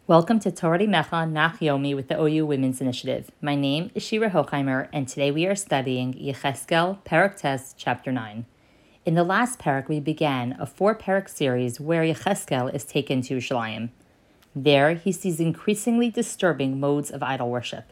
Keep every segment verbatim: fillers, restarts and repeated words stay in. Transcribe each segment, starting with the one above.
Welcome to Torah Mecha Nach Yomi with the O U Women's Initiative. My name is Shira Hochheimer, and today we are studying Yecheskel, Perek Tes, Chapter nine. In the last Perek, we began a four-Perek series where Yecheskel is taken to Yerushalayim. There, he sees increasingly disturbing modes of idol worship.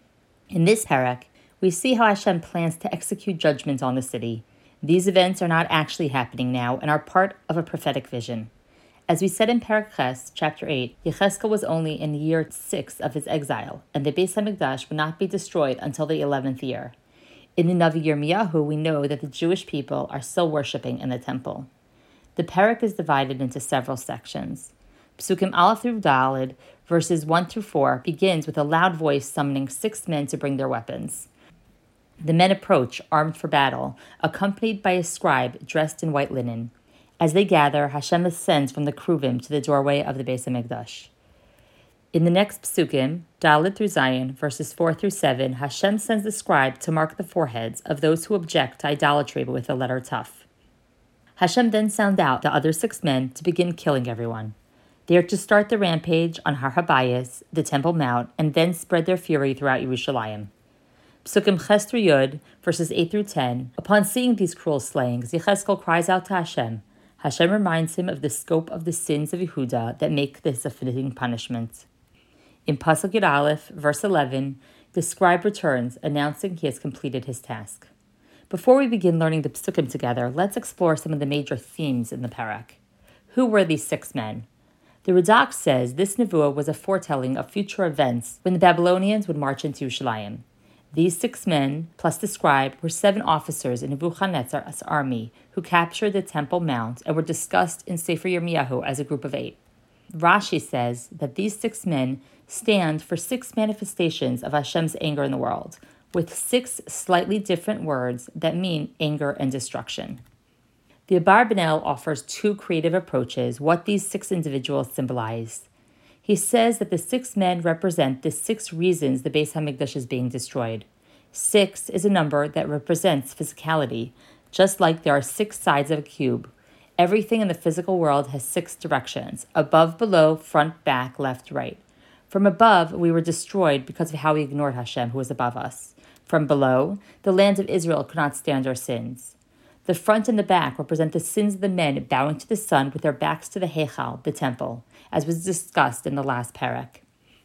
In this Perek, we see how Hashem plans to execute judgment on the city. These events are not actually happening now and are part of a prophetic vision. As we said in Perek Ches, Chapter eight, Yecheskel was only in year six of his exile, and the Beis HaMikdash would not be destroyed until the eleventh year. In the Navi Yirmiyahu, we know that the Jewish people are still worshipping in the temple. The Perek is divided into several sections. Psukim Aleph through Daled, verses one through four, begins with a loud voice summoning six men to bring their weapons. The men approach, armed for battle, accompanied by a scribe dressed in white linen. As they gather, Hashem ascends from the Kruvim to the doorway of the Beis HaMikdash. In the next psukim, Daled through Zion, verses four through seven, Hashem sends the scribe to mark the foreheads of those who object to idolatry with the letter Taf. Hashem then sounds out the other six men to begin killing everyone. They are to start the rampage on Har HaBayis, the Temple Mount, and then spread their fury throughout Yerushalayim. Psukim Ches through Yud, verses eight through ten, upon seeing these cruel slayings, Yecheskel cries out to Hashem. Hashem reminds him of the scope of the sins of Yehuda that make this a fitting punishment. In Pasuk Yud Aleph, verse eleven, the scribe returns, announcing he has completed his task. Before we begin learning the psukim together, let's explore some of the major themes in the Perek. Who were these six men? The Radak says this nevuah was a foretelling of future events when the Babylonians would march into Yerushalayim. These six men, plus the scribe, were seven officers in Nebuchadnezzar's army who captured the Temple Mount and were discussed in Sefer Yirmiyahu as a group of eight. Rashi says that these six men stand for six manifestations of Hashem's anger in the world, with six slightly different words that mean anger and destruction. The Abarbanel offers two creative approaches what these six individuals symbolize. He says that the six men represent the six reasons the Beis HaMikdash is being destroyed. Six is a number that represents physicality, just like there are six sides of a cube. Everything in the physical world has six directions: above, below, front, back, left, right. From above, we were destroyed because of how we ignored Hashem, who is above us. From below, the land of Israel could not stand our sins. The front and the back represent the sins of the men bowing to the sun with their backs to the Heichal, the temple, as was discussed in the last Perek.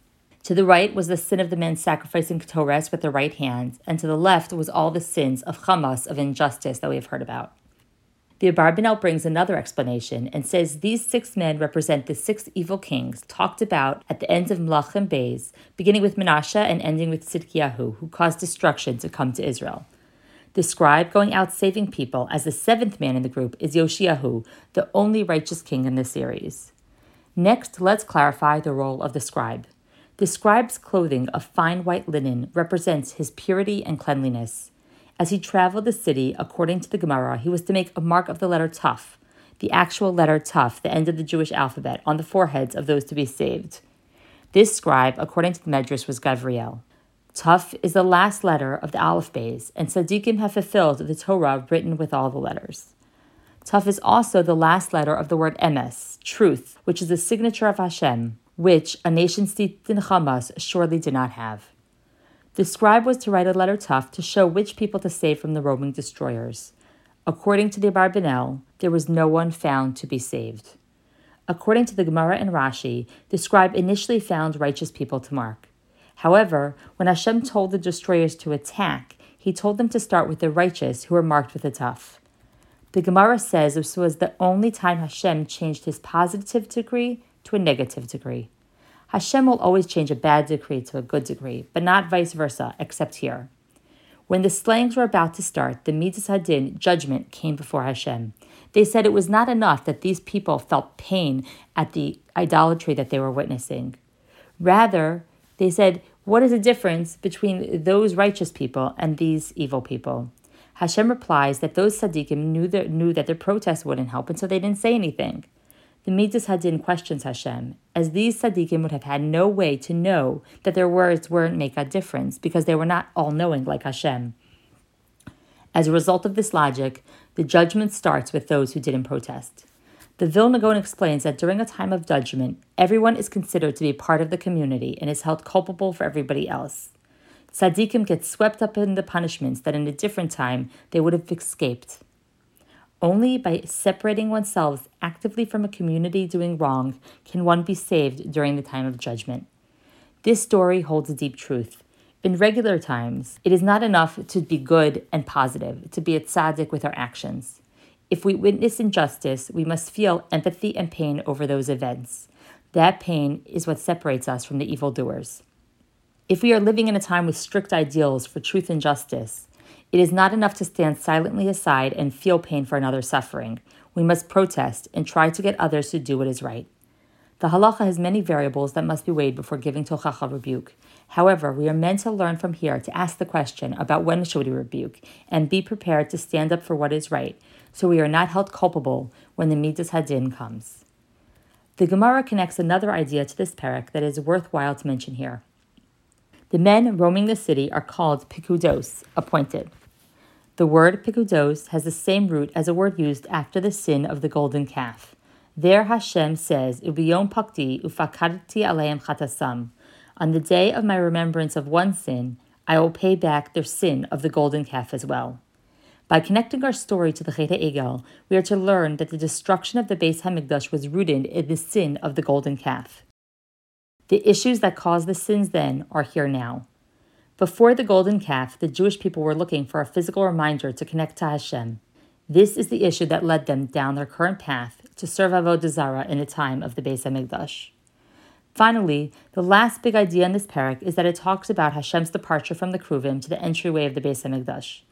To the right was the sin of the men sacrificing Ketores with their right hands, and to the left was all the sins of Hamas, of injustice that we have heard about. The Abarbanel brings another explanation and says these six men represent the six evil kings talked about at the end of Melachim Beis, beginning with Menashe and ending with Tzidkiyahu, who caused destruction to come to Israel. The scribe going out saving people as the seventh man in the group is Yoshiyahu, the only righteous king in this series. Next, let's clarify the role of the scribe. The scribe's clothing of fine white linen represents his purity and cleanliness. As he traveled the city, according to the Gemara, he was to make a mark of the letter Taf, the actual letter Taf, the end of the Jewish alphabet, on the foreheads of those to be saved. This scribe, according to the Medrash, was Gavriel. Taf is the last letter of the Aleph Beis, and Tzaddikim have fulfilled the Torah written with all the letters. Taf is also the last letter of the word emes, truth, which is the signature of Hashem, which a nation steeped in Hamas surely did not have. The scribe was to write a letter Taf to show which people to save from the Roman destroyers. According to the Abarbanel, there was no one found to be saved. According to the Gemara and Rashi, the scribe initially found righteous people to mark. However, when Hashem told the destroyers to attack, he told them to start with the righteous who were marked with a Taf. The Gemara says this was the only time Hashem changed his positive decree to a negative decree. Hashem will always change a bad decree to a good decree, but not vice versa, except here. When the slayings were about to start, the Midas Hadin, judgment, came before Hashem. They said it was not enough that these people felt pain at the idolatry that they were witnessing. Rather, they said, what is the difference between those righteous people and these evil people? Hashem replies that those tzaddikim knew that, knew that their protest wouldn't help, and so they didn't say anything. The Midas Hadin questions Hashem, as these tzaddikim would have had no way to know that their words weren't make a difference, because they were not all-knowing like Hashem. As a result of this logic, the judgment starts with those who didn't protest. The Vilna Gaon explains that during a time of judgment, everyone is considered to be part of the community and is held culpable for everybody else. Tzaddikim get swept up in the punishments that in a different time they would have escaped. Only by separating oneself actively from a community doing wrong can one be saved during the time of judgment. This story holds a deep truth. In regular times, it is not enough to be good and positive, to be a tzaddik with our actions. If we witness injustice, we must feel empathy and pain over those events. That pain is what separates us from the evildoers. If we are living in a time with strict ideals for truth and justice, it is not enough to stand silently aside and feel pain for another's suffering. We must protest and try to get others to do what is right. The halacha has many variables that must be weighed before giving tochacha rebuke. However, we are meant to learn from here to ask the question about when should we rebuke and be prepared to stand up for what is right, so we are not held culpable when the midas hadin comes. The Gemara connects another idea to this parak that is worthwhile to mention here. The men roaming the city are called pikudos, appointed. The word pikudos has the same root as a word used after the sin of the golden calf. There Hashem says, Ubiyom pakti ufakadti aleim chatasam. On the day of my remembrance of one sin, I will pay back their sin of the golden calf as well. By connecting our story to the Chet HaEgel, we are to learn that the destruction of the Beis HaMikdash was rooted in the sin of the golden calf. The issues that caused the sins then are here now. Before the golden calf, the Jewish people were looking for a physical reminder to connect to Hashem. This is the issue that led them down their current path to serve Avodah Zarah in the time of the Beis HaMikdash. Finally, the last big idea in this parak is that it talks about Hashem's departure from the Kruvim to the entryway of the Beis HaMikdash.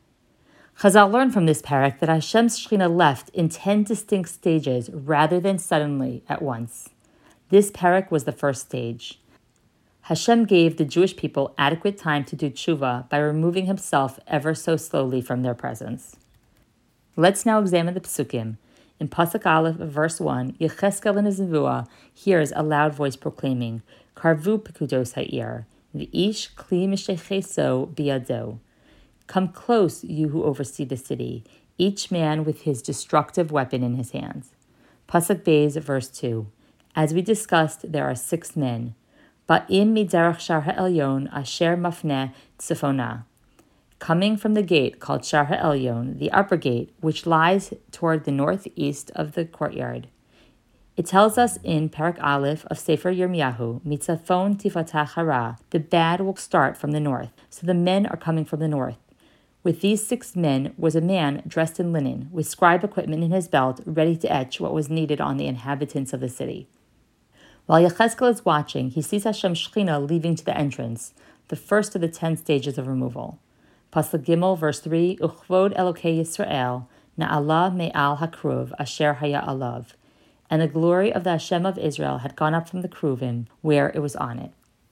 Chazal learned from this parak that Hashem's Shekhinah left in ten distinct stages rather than suddenly at once. This parak was the first stage. Hashem gave the Jewish people adequate time to do tshuva by removing himself ever so slowly from their presence. Let's now examine the psukim. In Pasuk Aleph, verse one, Yecheskel in his nevuah hears a loud voice proclaiming, Karvu pekudos ha'ir, v'ish kli mishecheso biyado. Come close, you who oversee the city, each man with his destructive weapon in his hands. Pasuk Beis, verse two. As we discussed, there are six men. Ba'im miderach shar ha'elyon asher mafneh tzifona. Coming from the gate called Shar HaElyon, the upper gate, which lies toward the northeast of the courtyard. It tells us in Parak Aleph of Sefer Yirmiyahu, Mitzafon tifatach hara, the bad will start from the north, so the men are coming from the north. With these six men was a man dressed in linen, with scribe equipment in his belt, ready to etch what was needed on the inhabitants of the city. While Yecheskel is watching, he sees Hashem's Shekhinah leaving to the entrance, the first of the ten stages of removal. Pasuk Gimel, verse three, Uchvod Elokei Yisrael, Na'ala me'al hakruv, asher haya alav. And the glory of the Hashem of Israel had gone up from the kruvim, where it was on it.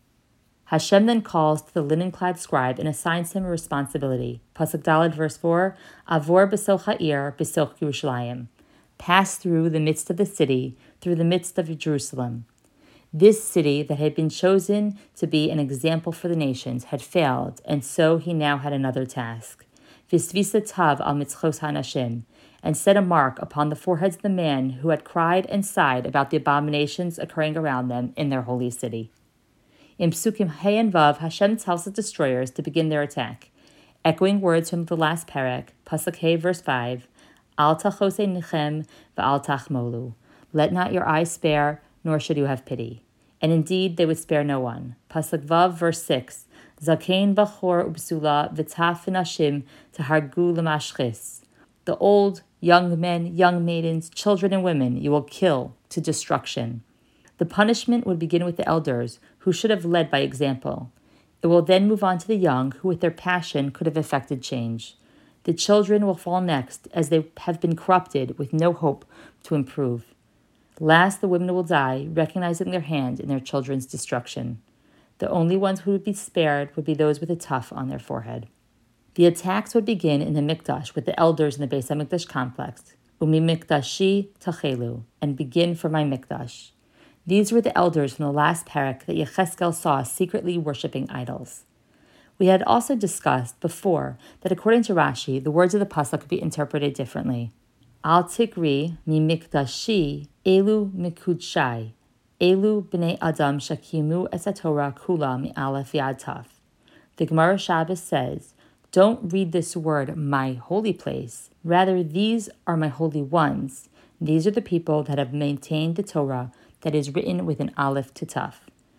Hashem then calls to the linen-clad scribe and assigns him a responsibility. Pasuk Daled, verse four, Avor b'soch ha'ir, b'soch Yerushalayim. Pass through the midst of the city, through the midst of Jerusalem. This city that had been chosen to be an example for the nations had failed, and so he now had another task. Visvisa tav al mitzchos hanashim, and set a mark upon the foreheads of the men who had cried and sighed about the abominations occurring around them in their holy city. In Psukim Hey and Vav, Hashem tells the destroyers to begin their attack. Echoing words from the last parak, Pasuk Hey, verse five, Al tachosei nichem v'al tachmolu. Let not your eyes spare, nor should you have pity. And indeed, they would spare no one. Pasuk Vav, verse six, Zakein bachor ubsula v'taf v'nashim tahargu l'mashchis. The old, young men, young maidens, children and women you will kill to destruction. The punishment would begin with the elders, who should have led by example. It will then move on to the young, who with their passion could have effected change. The children will fall next, as they have been corrupted with no hope to improve. Last, the women will die, recognizing their hand in their children's destruction. The only ones who would be spared would be those with a tuft on their forehead. The attacks would begin in the Mikdash with the elders in the Beis HaMikdash complex, Umi Mikdashi Tachelu, and begin for my Mikdash. These were the elders from the last parak that Yecheskel saw secretly worshipping idols. We had also discussed before that according to Rashi, the words of the pasuk could be interpreted differently. Al tikri mi mikdashi elu mikudshai, elu b'nei adam shakimu es haTorah kula mi aleph yad taf. The Gemara Shabbos says, don't read this word, my holy place. Rather, these are my holy ones. These are the people that have maintained the Torah that is written with an aleph to taf.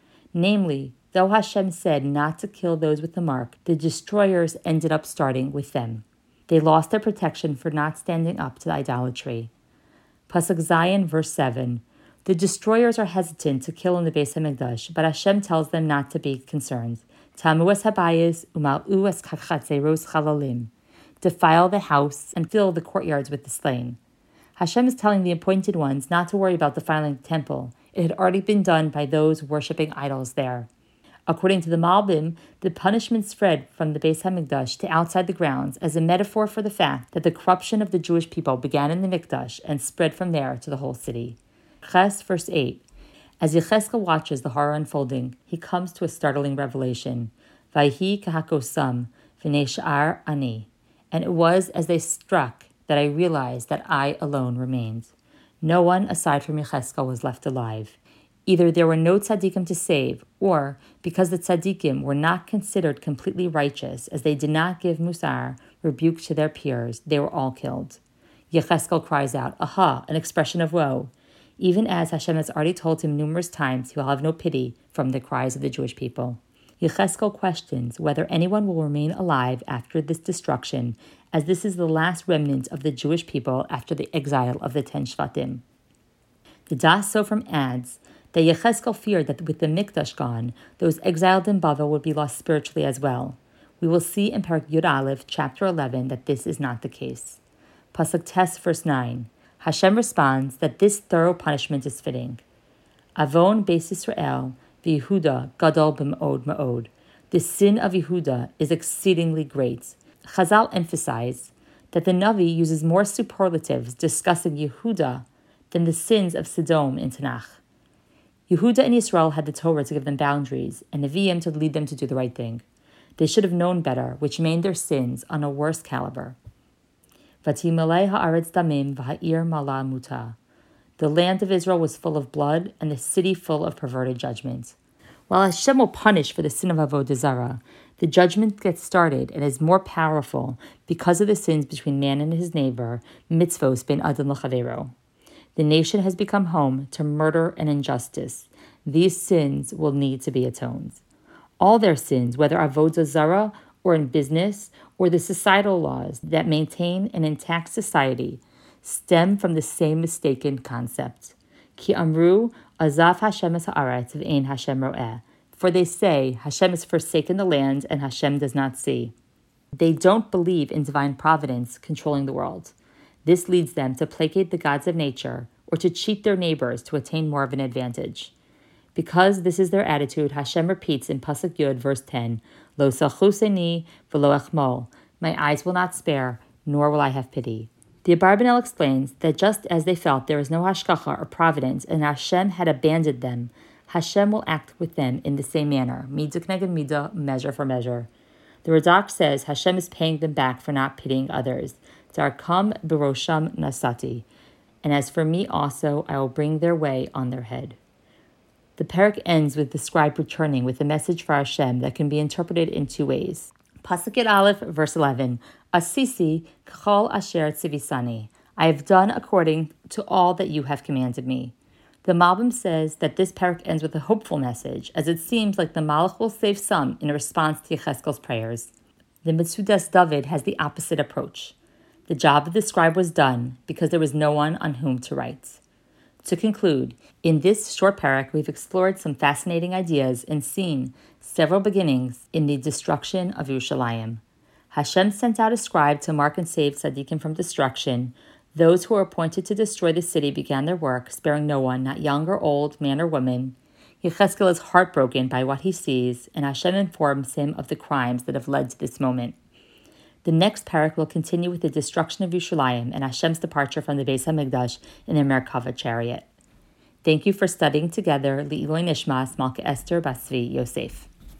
Namely, though Hashem said not to kill those with the mark, the destroyers ended up starting with them. They lost their protection for not standing up to idolatry. Pasuk Zayin, verse seven. The destroyers are hesitant to kill in the Beis HaMikdash, but Hashem tells them not to be concerned. Tamu es habayis umal'u es chatzeros chalalim. Defile the house and fill the courtyards with the slain. Hashem is telling the appointed ones not to worry about defiling the temple. It had already been done by those worshipping idols there. According to the Malbim, the punishment spread from the Beis HaMikdash to outside the grounds as a metaphor for the fact that the corruption of the Jewish people began in the Mikdash and spread from there to the whole city. Ches, verse eight. As Yecheskel watches the horror unfolding, he comes to a startling revelation. Vayhi kahakosam v'nei sha'ar ani. And it was as they struck that I realized that I alone remained. No one aside from Yecheskel was left alive. Either there were no tzaddikim to save, or because the tzaddikim were not considered completely righteous, as they did not give musar, rebuke to their peers, they were all killed. Yecheskel cries out, aha, an expression of woe, even as Hashem has already told him numerous times he will have no pity from the cries of the Jewish people. Yecheskel questions whether anyone will remain alive after this destruction, as this is the last remnant of the Jewish people after the exile of the ten Shvatim. The Das Sofrim adds that Yecheskel feared that with the Mikdash gone, those exiled in Bavel would be lost spiritually as well. We will see in Perek Yud Aleph, chapter eleven, that this is not the case. Pasuk Tes, verse nine. Hashem responds that this thorough punishment is fitting. Avon Beis Yisrael v'Yehuda gadol b'ma'od ma'od. The sin of Yehuda is exceedingly great. Chazal emphasize that the Navi uses more superlatives discussing Yehuda than the sins of Sodom in Tanakh. Yehuda and Yisrael had the Torah to give them boundaries, and Nevi'im to lead them to do the right thing. They should have known better, which made their sins on a worse caliber. Vatimalei haaretz damim v'ha'ir mala muta. The land of Israel was full of blood, and the city full of perverted judgment. While Hashem will punish for the sin of Avodah Zarah, the judgment gets started and is more powerful because of the sins between man and his neighbor, mitzvos ben adam l'chavero. The nation has become home to murder and injustice. These sins will need to be atoned. All their sins, whether avodah zarah or in business, or the societal laws that maintain an intact society, stem from the same mistaken concept. Ki amru azaf Hashem es haaretz v'ein Hashem ro'eh. For they say, Hashem has forsaken the land and Hashem does not see. They don't believe in divine providence controlling the world. This leads them to placate the gods of nature or to cheat their neighbors to attain more of an advantage. Because this is their attitude, Hashem repeats in Pasuk Yud, verse ten, Lo sachuseni v'lo echmol. My eyes will not spare, nor will I have pity. The Abarbanel explains that just as they felt there was no hashkacha or providence and Hashem had abandoned them, Hashem will act with them in the same manner, midah k'neged midah, measure for measure. The Radak says Hashem is paying them back for not pitying others. Darkam b'rosham nasati. And as for me also, I will bring their way on their head. The parak ends with the scribe returning with a message for Hashem that can be interpreted in two ways. Pasuk Yud Aleph, verse eleven. Asisi k'chol asher tzivisani. I have done according to all that you have commanded me. The Malbim says that this parak ends with a hopeful message, as it seems like the Malach will save some in response to Yecheskel's prayers. The Metzudas David has the opposite approach. The job of the scribe was done because there was no one on whom to write. To conclude, in this short parak, we've explored some fascinating ideas and seen several beginnings in the destruction of Yerushalayim. Hashem sent out a scribe to mark and save tzaddikim from destruction. Those who were appointed to destroy the city began their work, sparing no one, not young or old, man or woman. Yecheskel is heartbroken by what he sees, and Hashem informs him of the crimes that have led to this moment. The next parak will continue with the destruction of Yerushalayim and Hashem's departure from the Beis HaMikdash in their Merkava chariot. Thank you for studying together. Li'iloi Nishmas Malka Esther Basvi Yosef.